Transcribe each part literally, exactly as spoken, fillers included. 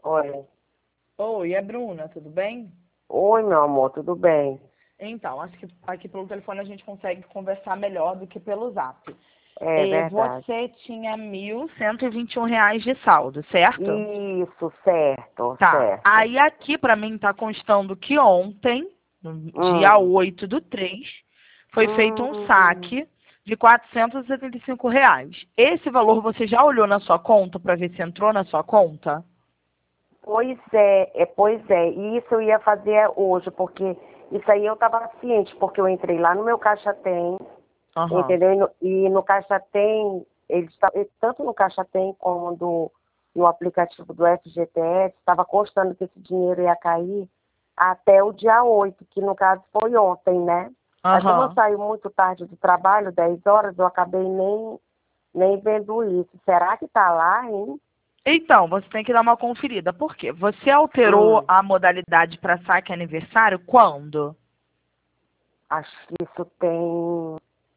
Oi. Oi, é Bruna, tudo bem? Oi, meu amor, tudo bem? Então, acho que aqui pelo telefone a gente consegue conversar melhor do que pelo zap. É É, verdade. você tinha mil cento e vinte e um reais de saldo, certo? Isso, certo, Tá. certo. Aí aqui pra mim tá constando que ontem, no dia Hum. oito do três, foi feito um Hum. saque de quatrocentos e setenta e cinco reais. Esse valor você já olhou na sua conta pra ver se entrou na sua conta? Pois é, é, pois é. E isso eu ia fazer hoje, porque isso aí eu estava ciente, porque eu entrei lá no meu Caixa Tem, Aham. entendeu? E no, e no Caixa Tem, ele está, tanto no Caixa Tem como do, no aplicativo do F G T S, estava constando que esse dinheiro ia cair até o dia oito, que no caso foi ontem, né? Aí como eu Aham. saí muito tarde do trabalho, dez horas, eu acabei nem, nem vendo isso. Será que tá lá, hein? Então, você tem que dar uma conferida. Por quê? Você alterou Hum, a modalidade para saque aniversário quando? acho que isso tem.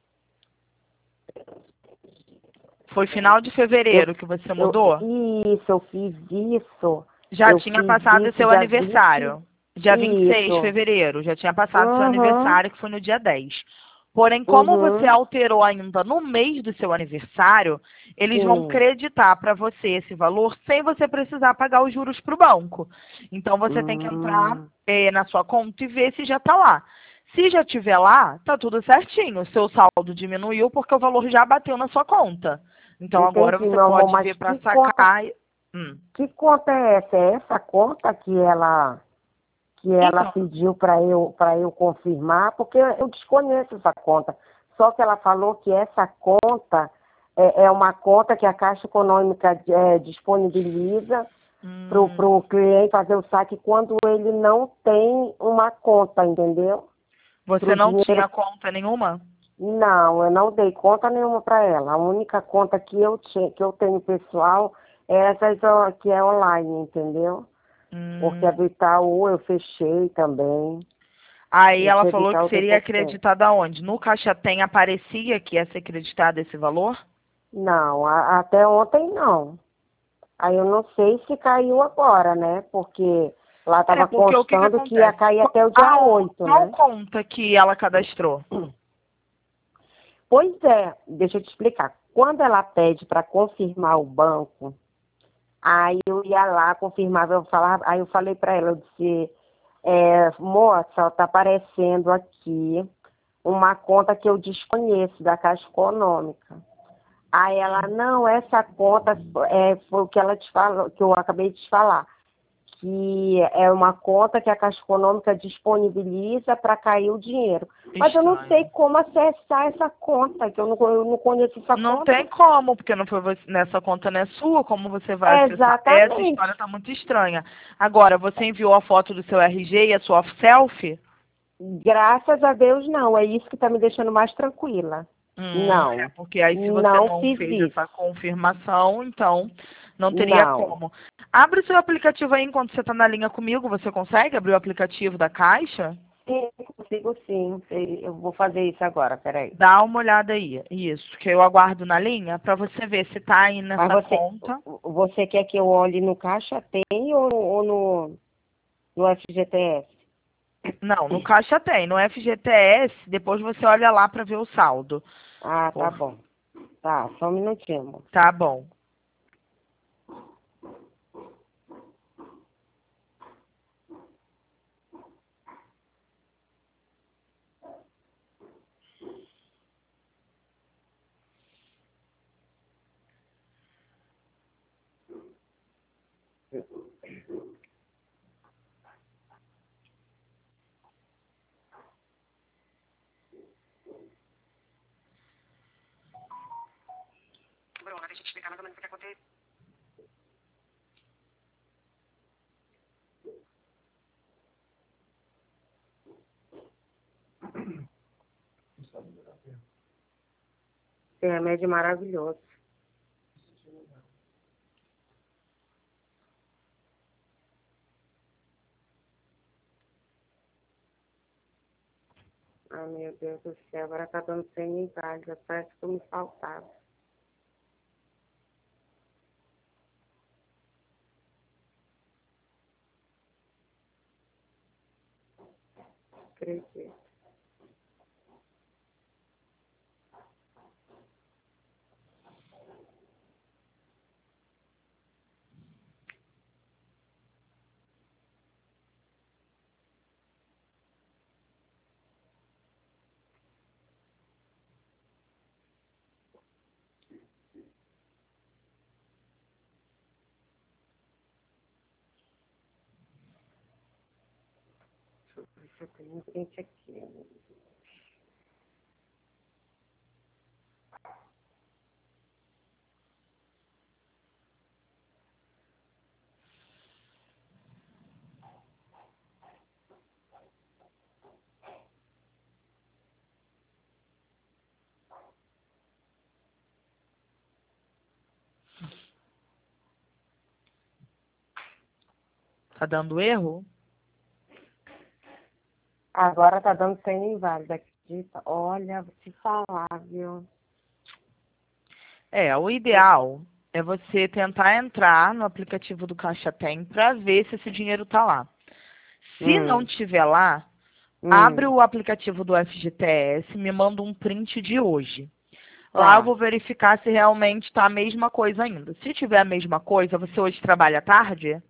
Foi final de Eu, fevereiro que você eu, mudou? isso, eu fiz isso. Já Eu tinha fiz passado o isso seu dia vinte. aniversário. Dia vinte e seis de Isso. fevereiro. Já tinha passado o seu Uhum, aniversário, que foi no dia dez. Porém, como você uhum, alterou ainda no mês do seu aniversário, eles vão sim. creditar para você esse valor sem você precisar pagar os juros para o banco. Então, você tem que entrar Hum, eh, na sua conta e ver se já está lá. Se já estiver lá, tá tudo certinho. O seu saldo diminuiu porque o valor já bateu na sua conta. Então, agora entendi, você meu amor, pode mas ver para que conta, sacar. e- Hum. que conta é essa? É essa conta que ela, que ela Então, pediu para eu, para eu confirmar? Porque eu desconheço essa conta. Só que ela falou que essa conta é, é uma conta que a Caixa Econômica é, disponibiliza para hum, o cliente fazer o saque quando ele não tem uma conta, entendeu? Para você o não dinheiro. tinha conta nenhuma? Não, eu não dei conta nenhuma para ela. A única conta que eu, tinha, que eu tenho pessoal é essa do- que é online, entendeu? Porque a Hum. do Itaú eu fechei também. Aí ela Esse é do falou que Itaú tem seria pouco tempo. acreditada onde? No Caixa Tem aparecia que ia ser acreditado esse valor? Não, a- até ontem não. Aí eu não sei se caiu agora, né? Porque lá É, estava porque o que que constando que ia acontece? cair Qual, até o dia a- oito, qual né? conta que ela cadastrou? Pois é, deixa eu te explicar. Quando ela pede para confirmar o banco, aí eu ia lá, confirmava, eu falava, aí eu falei para ela, eu disse, é, moça, está aparecendo aqui uma conta que eu desconheço da Caixa Econômica. Aí ela, não, essa conta é, foi o que ela te falou, que eu acabei de te falar, que é uma conta que a Caixa Econômica disponibiliza para cair o dinheiro. Mas eu não sei Estranho. como acessar essa conta, que eu não, eu não conheço essa Não tem conta. como, porque não foi você, nessa conta não é sua, como você vai acessar? Essa Exatamente. história está muito estranha. Agora, você enviou a foto do seu R G e a sua selfie? Graças a Deus, não. É isso que está me deixando mais tranquila. Hum, é, Não, porque aí se você não não fiz fez essa isso. confirmação, então não teria Não. como. Abre o seu aplicativo aí enquanto você está na linha comigo. Você consegue abrir o aplicativo da Caixa? Sim, consigo sim. Eu vou fazer isso agora, peraí. Dá uma olhada aí. Isso, que eu aguardo na linha para você ver se está aí Mas nessa você, conta. você quer que eu olhe no Caixa Tem ou, ou no, no F G T S? Não, no Caixa tem. No F G T S, depois você olha lá para ver o saldo. Ah, tá Por... bom. Tá, só um minutinho, amor. Tá bom. Bruna, deixa eu te explicar mais ou menos o que aconteceu. Esse remédio é maravilhoso. Ai, meu Deus do céu, agora tá dando sem migalha. Parece que me faltava. acredito. Deixa eu ver se eu tenho um print aqui. Tá dando erro? Agora tá dando senha inválida, acredita? Olha, vou te falar, viu? É, o ideal é você tentar entrar no aplicativo do Caixa Tem para ver se esse dinheiro tá lá. Se Hum, não tiver lá, abre hum, o aplicativo do F G T S, me manda um print de hoje. Lá eu tá. vou verificar se realmente está a mesma coisa ainda. Se tiver a mesma coisa, você hoje trabalha à tarde?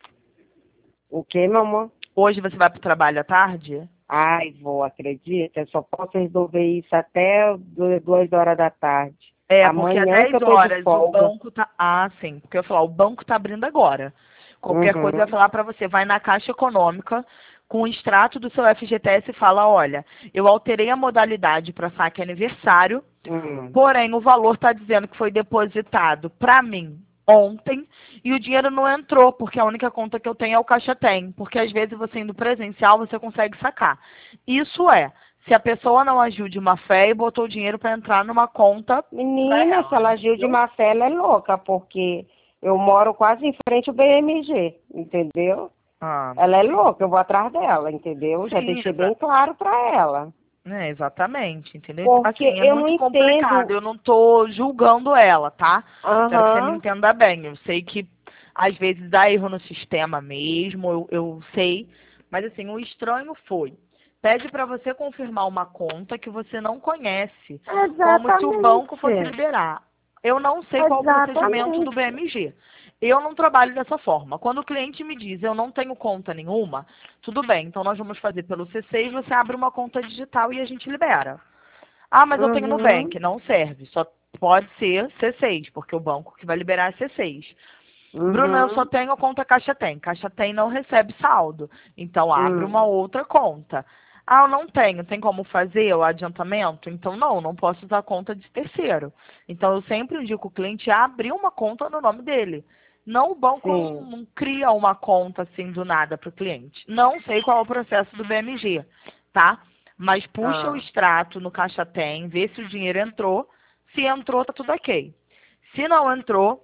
O que, meu amor? Hoje você vai para o trabalho à tarde? Ai, vou, acredita? Eu só posso resolver isso até du- duas horas da tarde. É, porque às Amanhã que dez eu tô de horas o folga. banco tá. Ah, sim, porque eu ia falar, o banco tá abrindo agora. Qualquer coisa eu ia Uhum, falar para você, vai na Caixa Econômica com o extrato do seu F G T S e fala, olha, eu alterei a modalidade para saque aniversário. uhum. Porém, o valor está dizendo que foi depositado para mim ontem e o dinheiro não entrou, porque a única conta que eu tenho é o Caixa Tem. Porque às vezes você indo presencial, você consegue sacar. Isso é, se a pessoa não agiu de má fé e botou o dinheiro para entrar numa conta para Menina, se ela, ela agiu de entendeu? má fé, ela é louca, porque eu moro quase em frente ao B M G, entendeu? Ah, Ela é louca, eu vou atrás dela, entendeu? Já sim, deixei exa bem claro para ela. é, exatamente, entendeu? Então, Porque assim, é eu não muito complicado. entendo. Eu não tô julgando ela, tá? Quero que você me Aham. entenda bem. Eu sei que às vezes dá erro no sistema mesmo, eu, eu sei. Mas assim, o estranho foi. Pede para você confirmar uma conta que você não conhece, como se o banco fosse Exatamente. liberar. Eu não sei qual é o procedimento do Exatamente. B M G. Eu não trabalho dessa forma. Quando o cliente me diz eu não tenho conta nenhuma, tudo bem, então nós vamos fazer pelo C seis, você abre uma conta digital e a gente libera. Ah, mas eu tenho Uhum. Nubank, não serve, só pode ser C seis, porque o banco que vai liberar é C seis. Bruno, eu só Uhum. tenho conta Caixa Tem. Caixa Tem não recebe saldo, então abre uma Uhum. outra conta. Ah, eu não tenho, tem como fazer o adiantamento? Então não, não posso usar conta de terceiro. Então eu sempre indico o cliente a abrir uma conta no nome dele. Não, o banco não, Sim. não cria uma conta assim do nada para o cliente. Não sei qual é o processo do B M G, tá? Mas puxa o Ah. extrato no Caixa Tem, vê se o dinheiro entrou. Se entrou, tá tudo ok. Se não entrou,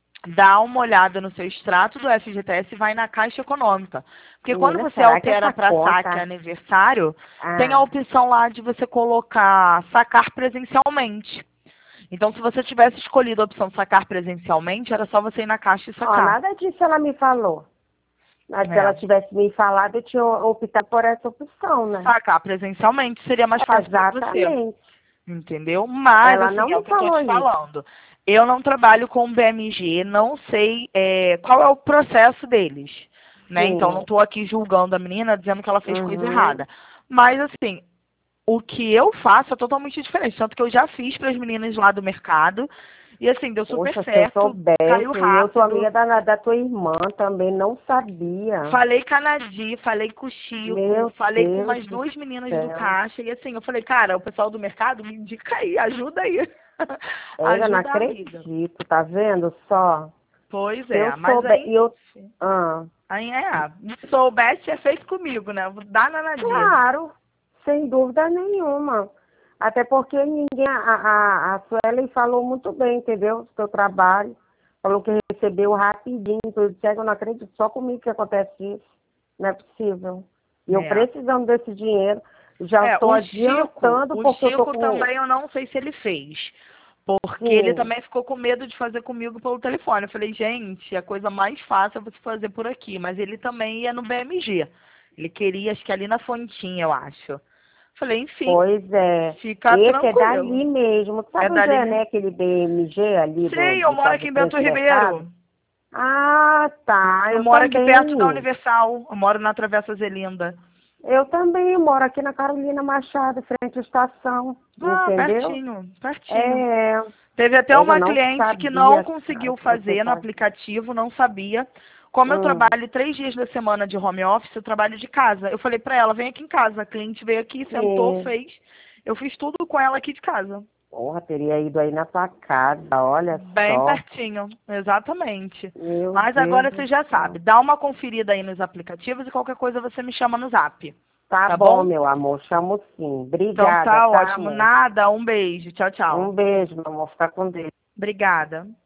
dá uma olhada no seu extrato do F G T S e vai na Caixa Econômica. Porque quando Menina, você será que altera essa para saque conta. aniversário, tem a Ah. opção lá de você colocar sacar presencialmente. Então, se você tivesse escolhido a opção sacar presencialmente, era só você ir na caixa e Ó, sacar. nada disso ela me falou. Mas se ela É. tivesse me falado, eu tinha optado por essa opção, né? Sacar presencialmente seria mais fácil para você. Exatamente. Entendeu? Mas, Ela assim, não é o me que eu tô falou te isso. falando. Eu não trabalho com B M G, não sei é, qual é o processo deles. Né? Então, não Sim. estou aqui julgando a menina, dizendo que ela fez coisa Uhum. errada. Mas, assim, o que eu faço é totalmente diferente. Tanto que eu já fiz para as meninas lá do mercado. E, assim, deu super Poxa, se eu certo, caiu soubesse, e eu sou rápido. amiga da, da tua irmã também, não sabia. Falei com a Nadir, falei com o Chico, Meu falei com Deus umas do duas meninas do céu. caixa. E, assim, eu falei, cara, o pessoal do mercado me indica aí, ajuda aí. Ela não Ajuda a amiga. acredito, tá vendo só? Pois Se eu é, mas souber, aí, e eu, ah, aí é, se soubesse é feito comigo, né? Vou dar na Nadia. claro, sem dúvida nenhuma. Até porque ninguém, a, a, a Suelen falou muito bem, entendeu? Do seu trabalho. Falou que recebeu rapidinho, tudo certo. Eu não acredito, só comigo que acontece isso. Não é possível. E eu É. precisando desse dinheiro, já É, estou o Chico, adiantando o porque eu tô Chico com. também eu não sei se ele fez. Porque ele Sim, também ficou com medo de fazer comigo pelo telefone. Eu falei, gente, a coisa mais fácil é você fazer por aqui. Mas ele também ia no B M G. Ele queria, acho que ali na Fontinha, eu acho. Falei, enfim, Pois é. fica Esse é tranquilo. dali mesmo. É Sabe onde dali é, mesmo? né? Aquele B M G ali do, Sei, eu do moro Cabo aqui do em Bento Preço Mercado? Ribeiro. Ah, tá. Eu Eu moro aqui perto da também. Universal. Eu moro na Travessa Zelinda. Eu também moro aqui na Carolina Machado, frente à estação. Ah, Entendeu? pertinho, pertinho. É. Teve até É que eu uma não cliente que não sabia conseguiu que você fazer no faz. aplicativo, não sabia. Como eu Hum, trabalho três dias da semana de home office, eu trabalho de casa. Eu falei pra ela, vem aqui em casa. A cliente veio aqui, sentou, sim. fez. Eu fiz tudo com ela aqui de casa. Porra, teria ido aí na tua casa, olha Bem só. pertinho, exatamente. Meu Mas Deus agora do você já sabe, céu. dá uma conferida aí nos aplicativos e qualquer coisa você me chama no zap. Tá Tá bom, bom? meu amor, chamo sim. Então Obrigada, tá tá, ótimo. amor? Nada, um beijo. Tchau, tchau. Um beijo, meu amor. Fica com Deus. Obrigada.